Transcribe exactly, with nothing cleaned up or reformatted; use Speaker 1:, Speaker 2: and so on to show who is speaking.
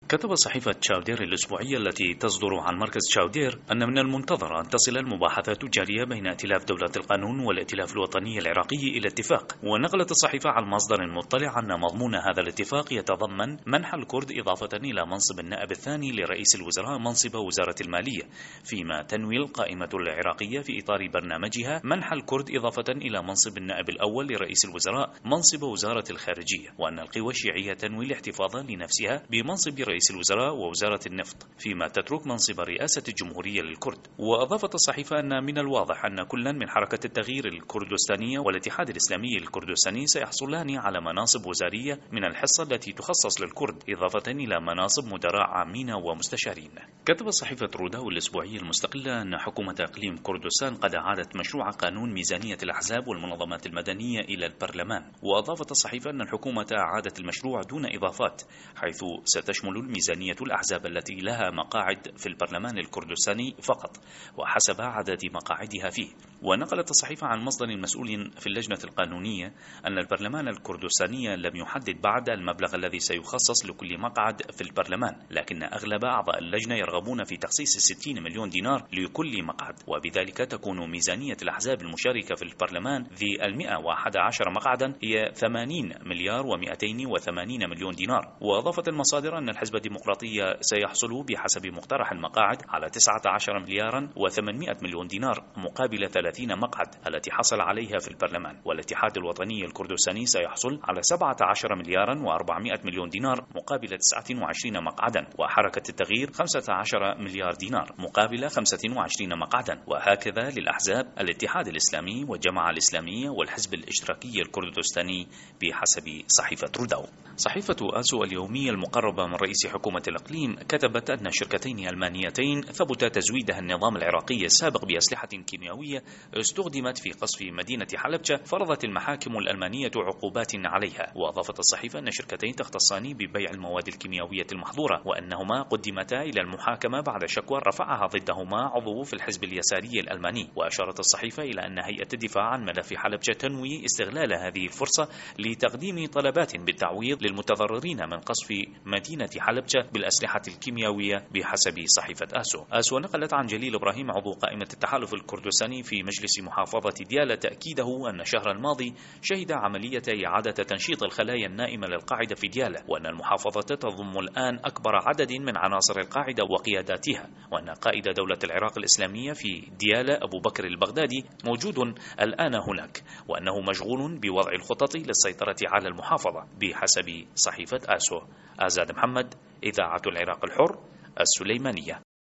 Speaker 1: كتبت صحيفة تشاودير الأسبوعية التي تصدر عن مركز تشاودير أن من المنتظر أن تصل المباحثات الجارية بين ائتلاف دولة القانون والائتلاف الوطني العراقي إلى اتفاق. ونقلت الصحيفة عن مصدر مطلع أن مضمون هذا الاتفاق يتضمن منح الكرد إضافة إلى منصب النائب الثاني لرئيس الوزراء منصب وزارة المالية، فيما تنوي القائمة العراقية في إطار برنامجها منح الكرد إضافة إلى منصب النائب الأول لرئيس الوزراء منصب وزارة الخارجية، وأن القوى الشيعية تنوي الاحتفاظ لنفسها بمنصب رئيس الوزراء ووزارة النفط، فيما تترك منصب رئاسة الجمهورية للكرد. وأضافت الصحيفة أن من الواضح أن كلا من حركة التغيير الكردستانية والاتحاد الإسلامي الكردستاني سيحصلان على مناصب وزارية من الحصة التي تخصص للكرد، إضافة إلى مناصب مدراء عامين ومستشارين. كتبت صحيفة روداو الأسبوعية المستقلة أن حكومة إقليم كردستان قد أعادت مشروع قانون ميزانية الأحزاب والمنظمات المدنية إلى البرلمان. وأضافت الصحيفة أن الحكومة أعادت المشروع دون إضافات، حيث ستشمل ميزانية الأحزاب التي لها مقاعد في البرلمان الكردستاني فقط وحسب عدد مقاعدها فيه. ونقلت الصحيفة عن مصدر مسؤول في اللجنة القانونية أن البرلمان الكردستاني لم يحدد بعد المبلغ الذي سيخصص لكل مقعد في البرلمان، لكن أغلب أعضاء اللجنة يرغبون في تخصيص ستين مليون دينار لكل مقعد، وبذلك تكون ميزانية الأحزاب المشاركة في البرلمان ذي المئة وأحد عشر مقعدا هي ثمانين مليار ومئتين وثمانين مليون دينار. وأضافت المصادر أن الحزب الديمقراطي سيحصل بحسب مقترح المقاعد على تسعة عشر مليارا وثمانمئة مليون دينار مقابل ثلاثين مقعد التي حصل عليها في البرلمان. والاتحاد الوطني الكردستاني سيحصل على سبعة عشر مليارا وأربعمئة مليون دينار مقابل تسعة وعشرين مقعدا، وحركة التغيير خمسة عشر مليار دينار مقابل خمسة وعشرين مقعدا، وهكذا للأحزاب الاتحاد الإسلامي والجماعة الإسلامية والحزب الاشتراكي الكردستاني بحسب صحيفة روداو. صحيفة آسو اليومية المقربة من رئيس حكومة الإقليم كتبت أن شركتين ألمانيتين ثبت تزويدها النظام العراقي السابق بأسلحة كيميائية استخدمت في قصف مدينة حلبجة فرضت المحاكم الألمانية عقوبات عليها. وأضافت الصحيفة أن الشركتين تختصان ببيع المواد الكيميائية المحظورة، وأنهما قدمتا إلى المحاكمة بعد شكوى رفعها ضدهما عضو في الحزب اليساري الألماني. وأشارت الصحيفة إلى أن هيئة الدفاع عن ملف حلبجة تنوي استغلال هذه الفرصة لتقديم طلبات بالتعويض للمتضررين من قصف مدينة حلبجة بالأسلحة الكيميائية بحسب صحيفة آسو. آسو نقلت عن جليل إبراهيم عضو قائمة التحالف الكردستاني في مجلس محافظة ديالى تأكيده أن الشهر الماضي شهد عملية إعادة تنشيط الخلايا النائمة للقاعدة في ديالى، وأن المحافظة تضم الآن أكبر عدد من عناصر القاعدة وقياداتها، وأن قائد دولة العراق الإسلامية في ديالى أبو بكر البغدادي موجود الآن هناك، وأنه مشغول بوضع الخطط للسيطرة على المحافظة بحسب صحيفة آسو. آزاد محمد، إذاعة العراق الحر، السليمانية.